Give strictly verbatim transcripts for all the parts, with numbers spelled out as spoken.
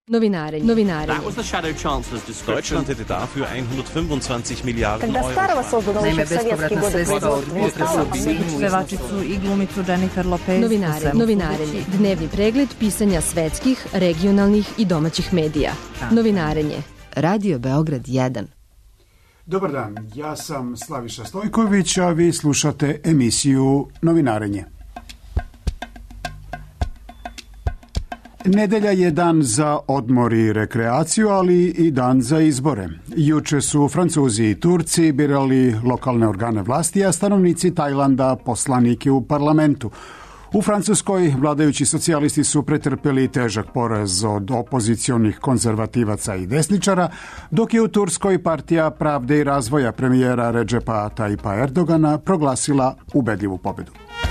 Novinarenje. Novinarenje. That was the shadow chancellor's description. Deutschland hätte dafür hundertfünfundzwanzig Miliarden Когда Euro. Starova создана Naime, još sovjetski bespovratna sredstva od pevačicu i glumicu Jennifer Lopez. Novinarenje. Novinarenje. Dnevni pregled pisanja svetskih, regionalnih i domaćih medija. Novinarenje. Radio Beograd jedan. Dobar dan, ja sam Slaviša Stojković, a vi slušate emisiju Novinarenje. Nedelja je dan za odmor i rekreaciju, ali i dan za izbore. Juče su Francuzi i Turci birali lokalne organe vlasti, a stanovnici Tajlanda poslanike u parlamentu. U Francuskoj vladajući socijalisti su pretrpeli težak poraz od opozicionih konzervativaca i desničara, dok je u Turskoj partija Pravde i razvoja premijera Redžepa Tajipa Erdogana proglasila ubedljivu pobedu.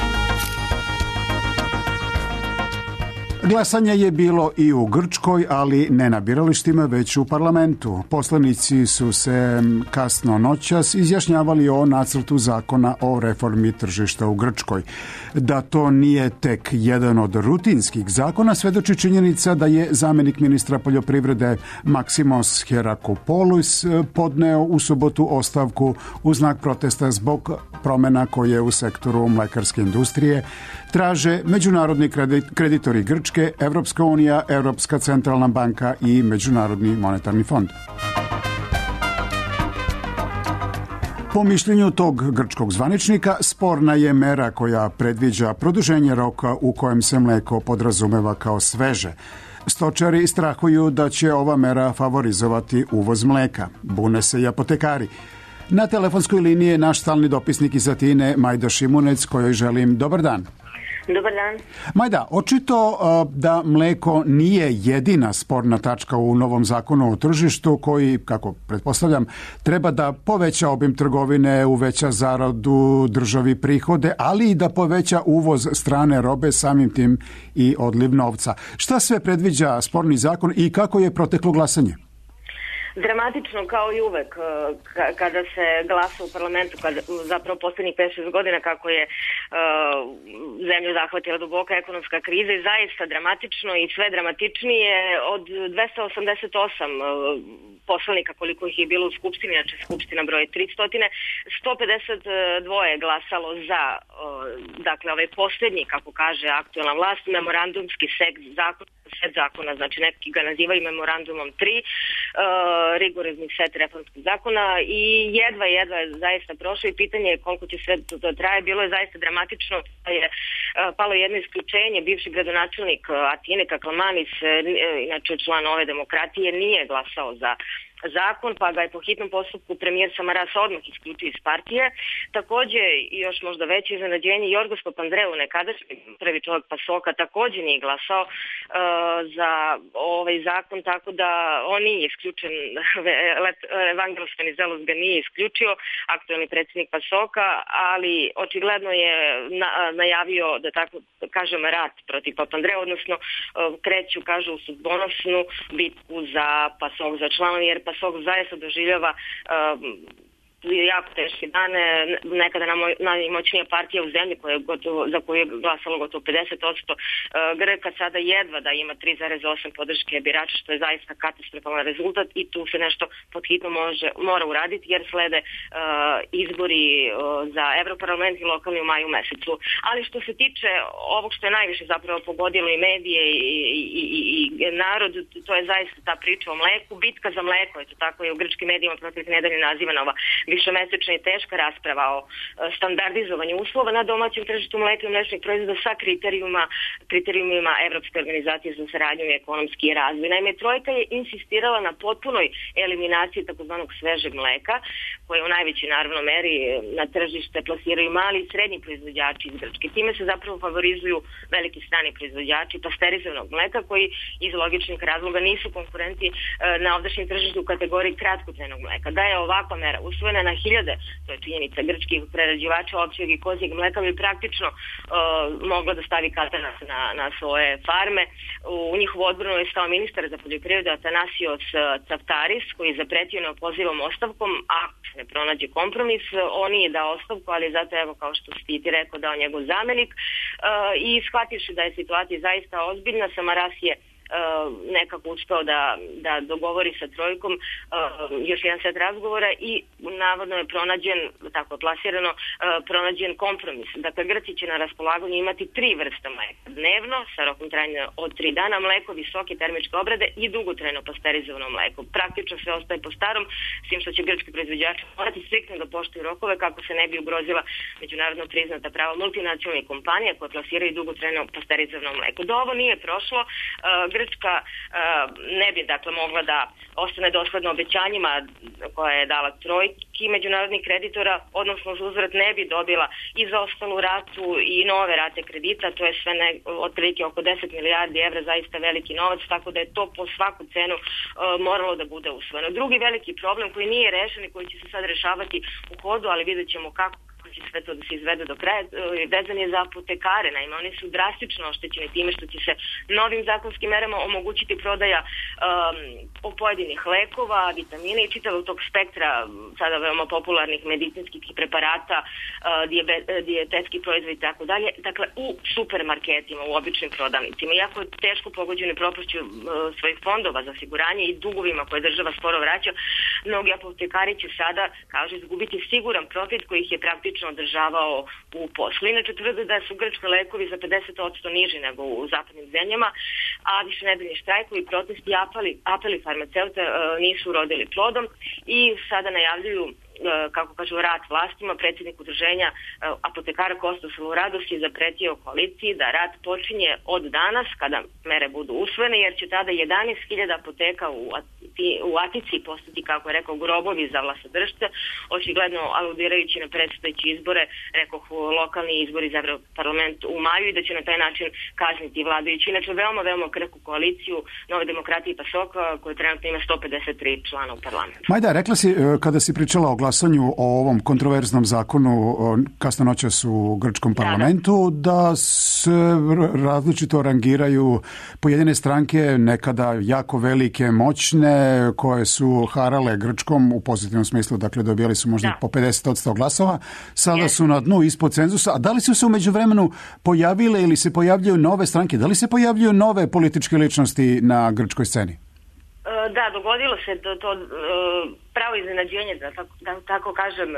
Glasanje je bilo i u Grčkoj, ali ne na biralištima, već u parlamentu. Poslanici su se kasno noćas izjašnjavali o nacrtu zakona o reformi tržišta u Grčkoj. Da to nije tek jedan od rutinskih zakona, svedoči činjenica da je zamjenik ministra poljoprivrede Maksimos Herakopoulos podneo u subotu ostavku u znak protesta zbog promjena koje u sektoru mlekarske industrije traže međunarodni kreditori Grčke, Evropska unija, Evropska centralna banka i Međunarodni monetarni fond. Po mišljenju tog grčkog zvaničnika, sporna je mera koja predviđa produženje roka u kojem se mleko podrazumeva kao sveže. Stočari strahuju da će ova mera favorizovati uvoz mleka. Bune se i apotekari. Na telefonskoj liniji je naš stalni dopisnik iz Atine, Majda Šimunec, kojoj želim dobar dan. Dobar dan. Majda, očito uh, da mleko nije jedina sporna tačka u novom zakonu o tržištu koji, kako pretpostavljam, treba da poveća obim trgovine, uveća zaradu, državi prihode, ali i da poveća uvoz strane robe, samim tim i odliv novca. Šta sve predviđa sporni zakon i kako je proteklo glasanje? Dramatično kao i uvek kada se glasa u parlamentu, kada, zapravo posljednjih pet šest godina kako je uh, zemlju zahvatila duboka ekonomska kriza i zaista dramatično i sve dramatičnije od dvesta osamdeset osam uh, poslanika koliko ih je bilo u Skupštini, znači Skupština broji tristo, sto pedeset dva je glasalo za uh, dakle ovaj posljednji, kako kaže aktualna vlast, memorandumski set zakona, set zakona, znači neki ga nazivaju memorandumom tri, uh, rigorozni set reformskih zakona i jedva, jedva je zaista prošlo i pitanje je koliko će sve to, to traje. Bilo je zaista dramatično, je uh, palo jedno isključenje, bivši gradonačelnik Atine Kaklamanis, uh, inače član Nove demokratije, nije glasao za zakon, pa ga je po hitnom postupku premijer Samaras odmah isključio iz partije. Također, još možda veće iznenađenje, Jorgos Papandreou, nekadašnji prvi čovjek PASOK-a, također nije glasao uh, za ovaj zakon, tako da on nije isključen, Evangelos Venizelos ga nije isključio, aktualni predsjednik PASOK-a, ali očigledno je na, najavio, da tako kažem, rat protiv Papandreou, odnosno uh, kreću, kažu, u sudbonosnu bitku za PASOK, za članovi, jer PASOK zaista doživljava um, jako teške dane, nekada najmoćnija partija u zemlji koja je gotovo, za koju je glasalo gotovo pedeset posto uh, Grka, sada jedva da ima tri zarez osam podrške birača, što je zaista katastrofalan rezultat i tu se nešto pod hitno može, mora uraditi jer slede uh, izbori uh, za Evroparlament i lokalni u maju mesecu. Ali što se tiče ovog što je najviše zapravo pogodilo i medije i, i, i, i narod, to je zaista ta priča o mleku, bitka za mleko, eto tako je u grčkim medijima protiv nedelje nazivana ova višemesečna i teška rasprava o standardizovanju uslova na domaćem tržištu mleka i mlečnih proizvoda sa kriterijuma, kriterijumima Evropske organizacije za saradnju i ekonomski razvoj. Naime, trojka je insistirala na potpunoj eliminaciji takozvanog svežeg mleka, koje u najvećoj naravno meri na tržište plasiraju mali i srednji proizvođači iz Grčke. Time se zapravo favorizuju veliki strani proizvođači pasterizovanog mleka koji iz logičnih razloga nisu konkurenti na ovdašnjem tržištu u kategoriji kratkotrajnog mleka. Da je ovakva mera usvojena na hiljade, to je činjenica, grčkih prerađivača ovčjeg i kozjeg mleka bi praktično uh, mogla da stavi katanac na, na svoje farme. U njihovu odbranu je stao ministar za poljoprivredu Atanasios Tsaftaris, koji je zapretio neopozivom ostavkom, ako se ne pronađe kompromis. On nije dao ostavku, ali zato, evo, kao što si ti rekao, dao njegov zamenik uh, i shvativši da je situacija zaista ozbiljna, Samaras je nekako uspeo da, da dogovori sa trojkom uh, još jedan set razgovora i navodno je pronađen, tako je plasirano, uh, pronađen kompromis. Dakle, Grci će na raspolaganju imati tri vrste mleka dnevno, sa rokom trajanja od tri dana, mleko visoke termičke obrade i dugotrajno pasterizovano mleko. Praktično sve ostaje po starom, s tim što će grčki proizvođači morati striktno da poštuju rokove kako se ne bi ugrozila međunarodno priznata prava multinacionalnih kompanija koje plasiraju dugotrajno pasterizovano mleko. Do ovo nije prošlo, uh, Grčka uh, ne bi dakle mogla da ostane dosledno obećanjima koje je dala trojki međunarodnih kreditora, odnosno za uzvrat ne bi dobila i zaostalu ratu i nove rate kredita, to je sve ne, otprilike oko deset milijardi evra, zaista veliki novac, tako da je to po svaku cenu uh, moralo da bude usvojeno. Drugi veliki problem koji nije rešen i koji će se sad rešavati u hodu, ali vidjet ćemo kako će sve to da se izvede do kraja, vezan je za apotekare. Naime, oni su drastično oštećeni time što će se novim zakonskim merama omogućiti prodaja um, pojedinih lekova, vitamina i čitavog tog spektra sada veoma popularnih medicinskih preparata, uh, dijabe, dijetetski proizvod i tako dalje. Dakle, u supermarketima, u običnim prodavnicima. Iako je teško pogođeni propušću uh, svojih fondova za osiguranje i dugovima koje država sporo vraća, mnogi apotekari će sada, kaže, izgubiti siguran profit koji ih je praktično održavao u poslu. Inače, tvrde da su grčki lekovi za pedeset posto niži nego u zapadnim zemljama, a više nedeljni štrajkovi, protesti i apeli, apeli farmaceuta uh, nisu urodili plodom i sada najavljuju, kako kažu, rat vlastima. Predsjednik udruženja apotekara Kostas Radoš je zapretio koaliciji da rat počinje od danas kada mere budu usvojene, jer će tada jedanaest hiljada apoteka u, Ati, u Atici postati, kako je rekao, grobovi za vlastodržce, očigledno aludirajući na predstojeće izbore, rekoh, lokalni izbori za parlament u maju, i da će na taj način kazniti vladajući. Inače, veoma, veoma krhku koaliciju Nove demokratije i PASOK-a, koja trenutno ima sto pedeset tri člana u parlamentu. Majda, rekla si, kada si pričala o glasanju o ovom kontroverznom zakonu kasno noćas u grčkom parlamentu, da, da. da se različito rangiraju pojedine stranke, nekada jako velike, moćne, koje su harale Grčkom u pozitivnom smislu, dakle dobijali su možda da. po pedeset posto glasova, sada yes. su na dnu ispod cenzusa. A da li su se u međuvremenu pojavile ili se pojavljaju nove stranke? Da li se pojavljaju nove političke ličnosti na grčkoj sceni? Da, dogodilo se to, to pravo iznenađenje, da tako, da tako kažem,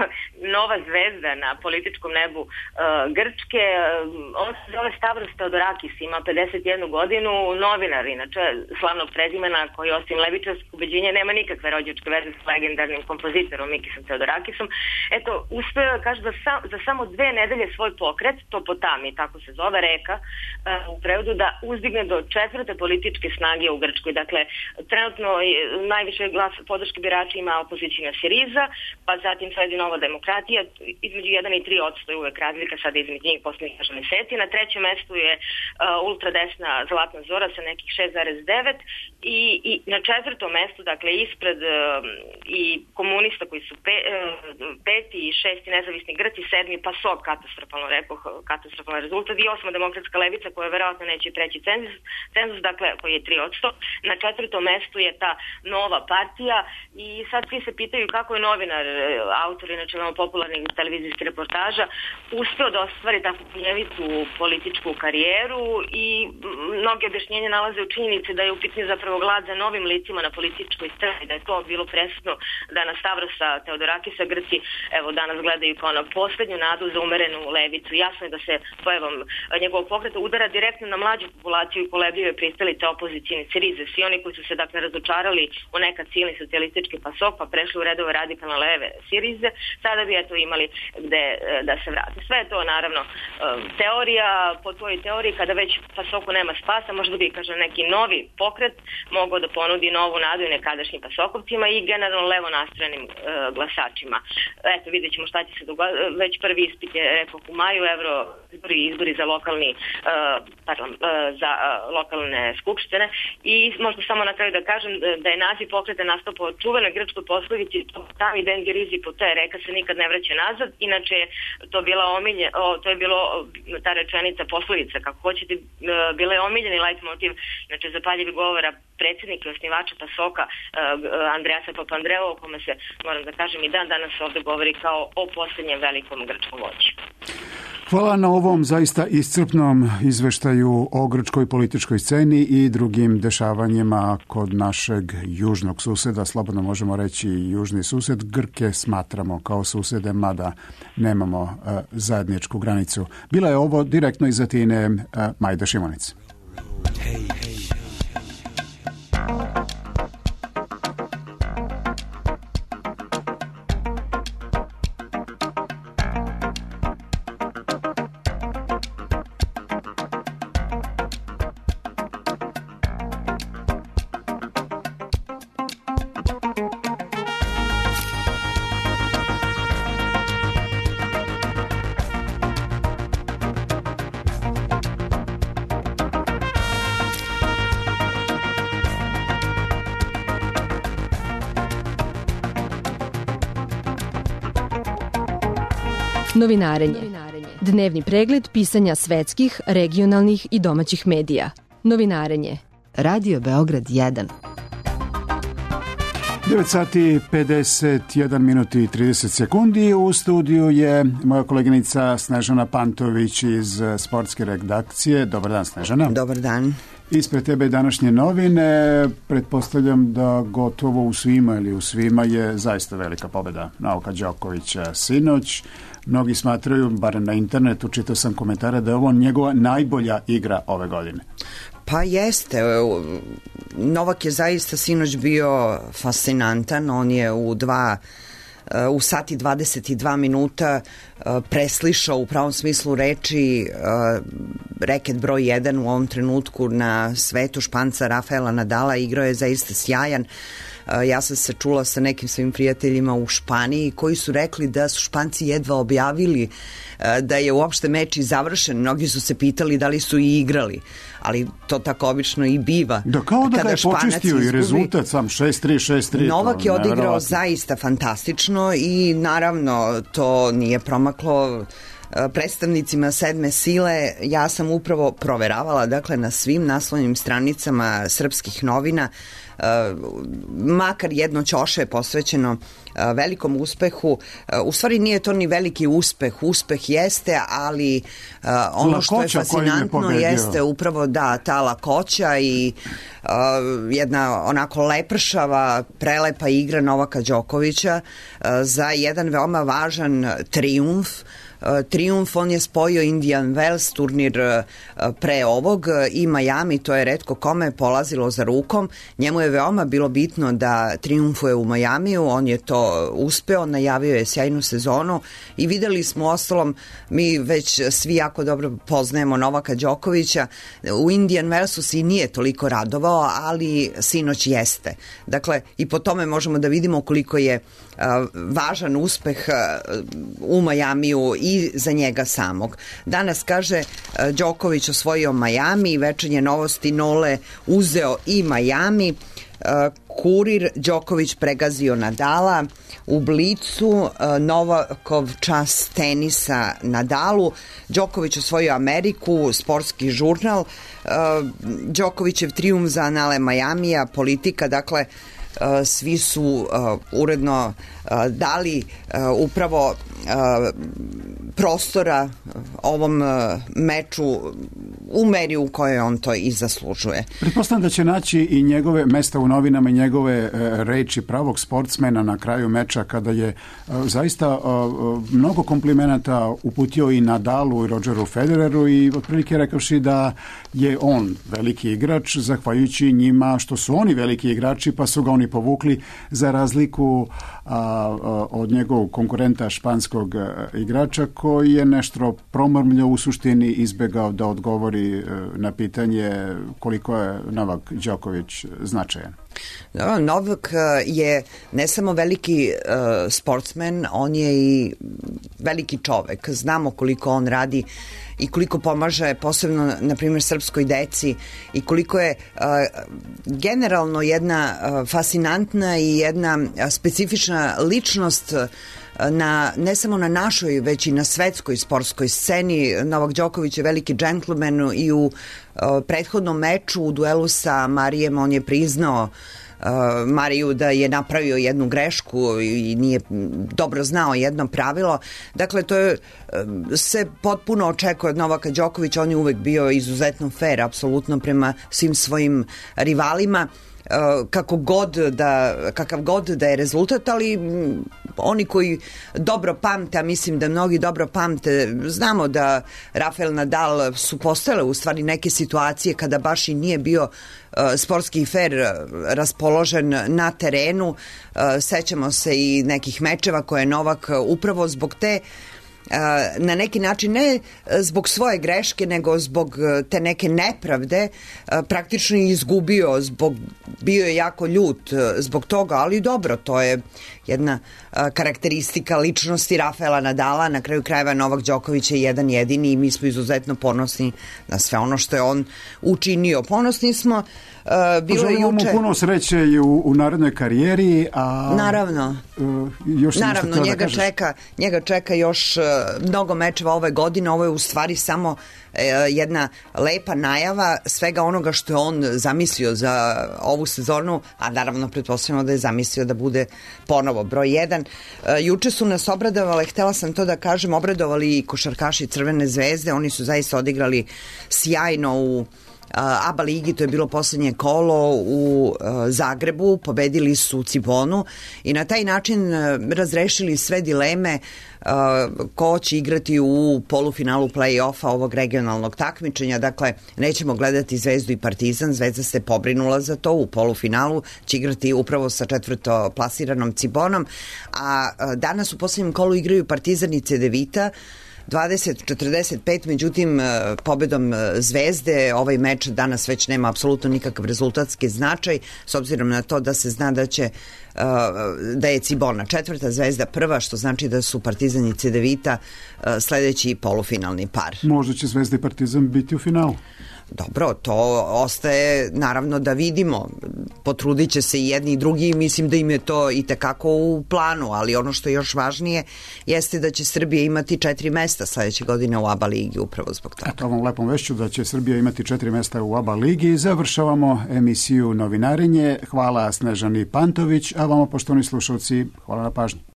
nova zvezda na političkom nebu uh, Grčke. On se zove Stavros Theodorakis, ima pedeset jednu godinu, novinar, inače slavnog prezimena, koji osim levičarskog ubeđenja nema nikakve rođačke veze s legendarnim kompozitorom Mikisom Theodorakisom. Eto, uspeo, kaže, da sam, za samo dve nedelje svoj pokret, Topotami, tako se zove, reka, uh, u prevodu, da uzdigne do četvrte političke snage u Grčkoj. Dakle, trenutno najviše glas podrške birača ima opozicijna Siriza, pa zatim sledi Nova demokratija, između jedan i tri posto je uvek razlika sada između njih poslednjih meseci. Na trećem mestu je uh, ultradesna Zlatna Zora sa nekih šest zarez devet i, i na četvrtom mestu, dakle ispred uh, i komunista koji su pe, uh, peti i šesti nezavisni Grci, sedmi PASOK, katastrofalno rekoh, katastrofalan rezultat, i osma demokratska levica koja verovatno neće preći cenzus, cenzus, dakle koji je tri posto. Na četvrtom mestu je ta Nova partija i sad svi se pitaju kako je novinar, autor inače veoma popularnih televizijskih reportaža, uspeo da ostvari takvu pljevitu političku karijeru, i mnoge objašnjenja nalaze u činjenici da je u pitanju zapravo glad za novim licima na političkoj sceni, da je to bilo presudno da na Stavrosa Theodorakisa Grci evo danas gledaju kao na poslednju nadu za umerenu levicu. Jasno je da se pojavom njegovog pokreta udara direktno na mlađu populaciju i kolebljive pristalice opozicijne Sirize. Svi oni koji su se dakle razočarali u nekad silni socijalistički PASOK pa prešli u redove radikalne leve Sirize, sada bi eto imali gde da se vrate. Sve je to naravno teorija, po tvojoj teoriji kada već PASOK-u nema spasa, možda bi, kaže, neki novi pokret mogao da ponudi novu nadu i nekadašnjim PASOK-ovcima i generalno levo nastrojenim e, glasačima. Eto, vidjet ćemo šta će se dogoditi. Već prvi ispit je, rekao, u maju, evro izbori, izbori za lokalni e, parlam, e, za e, lokalne skupštine, i možda samo na kraju da kažem da je naziv pokreta nastao po čuvenoj grčkoj poslovici "Tami den gerizi po te", reka se nikad ne vraća nazad. Inače je to bila omilje, o, to je bilo ta rečenica, poslovica, kako hoćete, bila je omiljeni leitmotiv, znači zapaljivi govora predsjednika i osnivača PASOK-a Andreasa Papandreou, o kome se, moram da kažem, i dan danas ovde govori kao o posljednjem velikom grčkom vođi. Hvala na ovom zaista iscrpnom izveštaju o grčkoj političkoj sceni i drugim dešavanjima kod našeg južnog suseda. Slobodno možemo reći južni sused. Grke smatramo kao susede, mada nemamo uh, zajedničku granicu. Bila je ovo direktno iz Atine uh, Majda Šimović. Hey, hey. Novinarenje. Dnevni pregled pisanja svetskih, regionalnih i domaćih medija. Novinarenje. Radio Beograd jedan. devet sati pedeset jedan minuti i trideset sekundi. U studiju je moja koleginica Snežana Pantović iz sportske redakcije. Dobar dan, Snežana. Dobar dan. Ispred tebe današnje novine. Pretpostavljam da gotovo u svima ili u svima je zaista velika pobjeda Novaka Đokovića sinoć. Mnogi smatraju, barem na internetu, čitao sam komentare, da je ovo njegova najbolja igra ove godine. Pa jeste. Novak je zaista sinoć bio fascinantan. On je u dva u sati dvadeset dva minuta preslišao u pravom smislu reči reket broj jedan u ovom trenutku na svetu, Španca Rafaela Nadala. Igrao je zaista sjajan. Ja sam se čula sa nekim svojim prijateljima u Španiji koji su rekli da su Španci jedva objavili da je uopšte meč i završen. Mnogi su se pitali da li su i igrali, ali to tako obično i biva. Da, kao da ga je počistio i rezultat sam šest tri, šest tri. Novak je odigrao zaista fantastično i naravno to nije promaklo predstavnicima sedme sile. Ja sam upravo proveravala, dakle, na svim naslovnim stranicama srpskih novina, Uh, makar jedno ćoše je posvećeno uh, velikom uspehu. Uh, u stvari nije to ni veliki uspeh, uspeh jeste, ali uh, ono lakoća što je fascinantno je jeste upravo da ta lakoća i uh, jedna onako lepršava, prelepa igra Novaka Đokovića uh, za jedan veoma važan trijumf. Trijumf, on je spojio Indian Wells, turnir pre ovog, i Miami, to je retko kome polazilo za rukom. Njemu je veoma bilo bitno da trijumfuje u Majamiju, on je to uspeo, najavio je sjajnu sezonu i videli smo, ostalom, mi već svi jako dobro poznajemo Novaka Đokovića. U Indian Wellsu si nije toliko radovao, ali sinoć jeste. Dakle, i po tome možemo da vidimo koliko je uh, važan uspeh uh, u Majamiju i za njega samog. Danas, kaže, Đoković osvojio Majami, večernje novosti Nole uzeo i Majami, Kurir, Đoković pregazio Nadala, u Blicu Novakov čas tenisa Nadalu, Đoković osvojio Ameriku, sportski žurnal, Đokovićev trijumf za anale Majamija, Politika, dakle, svi su uh, uredno uh, dali uh, upravo uh, prostora ovom uh, meču u meri u kojoj on to i zaslužuje. Pretpostavljam da će naći i njegove mesta u novinama i njegove uh, reči pravog sportsmena na kraju meča, kada je uh, zaista uh, mnogo komplimenata uputio i Nadalu i Rodgeru Federeru i otprilike rekavši da je on veliki igrač zahvaljujući njima što su oni veliki igrači, pa su ga oni povukli, za razliku a, a, od njegovog konkurenta španskog a, igrača koji je nešto promrmljao, u suštini izbegao da odgovori a, na pitanje koliko je Novak Đoković značajan. Da, Novak je ne samo veliki uh, sportsmen, on je i veliki čovek. Znamo koliko on radi i koliko pomaže, posebno, na primjer, srpskoj deci, i koliko je uh, generalno jedna uh, fascinantna i jedna specifična ličnost na, ne samo na našoj, već i na svetskoj sportskoj sceni. Novak Đoković je veliki džentlmen i u uh, prethodnom meču u duelu sa Marijem on je priznao Mariju da je napravio jednu grešku i nije dobro znao jedno pravilo. Dakle, to je, se potpuno očekuje od Novaka Đokovića, on je uvek bio izuzetno fair, apsolutno prema svim svojim rivalima, kako god da, kakav god da je rezultat, ali oni koji dobro pamte, a mislim da mnogi dobro pamte, znamo da Rafael Nadal su postojale u stvari neke situacije kada baš i nije bio sportski i fair raspoložen na terenu. Sećamo se i nekih mečeva koje je Novak upravo zbog te na neki način, ne zbog svoje greške, nego zbog te neke nepravde, praktično je izgubio, zbog, bio je jako ljut zbog toga, ali dobro, to je jedna karakteristika ličnosti Rafaela Nadala. Na kraju krajeva Novak Đoković je jedan jedini i mi smo izuzetno ponosni na sve ono što je on učinio. Ponosni smo. Uh, bilo Želimo juče... mu puno sreće i u, u narednoj karijeri, a naravno, uh, još naravno njega, da čeka, njega čeka još uh, mnogo mečeva ove godine. Ovo je u stvari samo uh, jedna lepa najava svega onoga što je on zamislio za ovu sezonu, a naravno pretpostavljamo da je zamislio da bude ponovo broj jedan. Uh, juče su nas obradovali, htela sam to da kažem, obradovali i košarkaši Crvene zvezde. Oni su zaista odigrali sjajno u A B A ligi, to je bilo poslednje kolo u Zagrebu, pobedili su Cibonu i na taj način razrešili sve dileme ko će igrati u polufinalu play-offa ovog regionalnog takmičenja. Dakle, nećemo gledati Zvezdu i Partizan, Zvezda se pobrinula za to, u polufinalu će igrati upravo sa četvrto plasiranom Cibonom, a danas u poslednjem kolu igraju Partizan i Cedevita, dvadeset četrdeset pet, međutim pobedom Zvezde ovaj meč danas već nema apsolutno nikakav rezultatski značaj, s obzirom na to da se zna da će da je Cibona četvrta, Zvezda prva, što znači da su Partizan i Cedevita sledeći polufinalni par. Možda će Zvezda i Partizan biti u finalu. Dobro, to ostaje naravno da vidimo. Potrudit će se i jedni i drugi i mislim da im je to i tekako u planu, ali ono što je još važnije jeste da će Srbija imati četiri mesta sledeće godine u A B A ligi upravo zbog toga. Eto ovom lepom vešću da će Srbija imati četiri mesta u A B A ligi. Završavamo emisiju Novinarenje. Hvala Snežani Pantović, a vama poštovani slušalci, hvala na pažnji.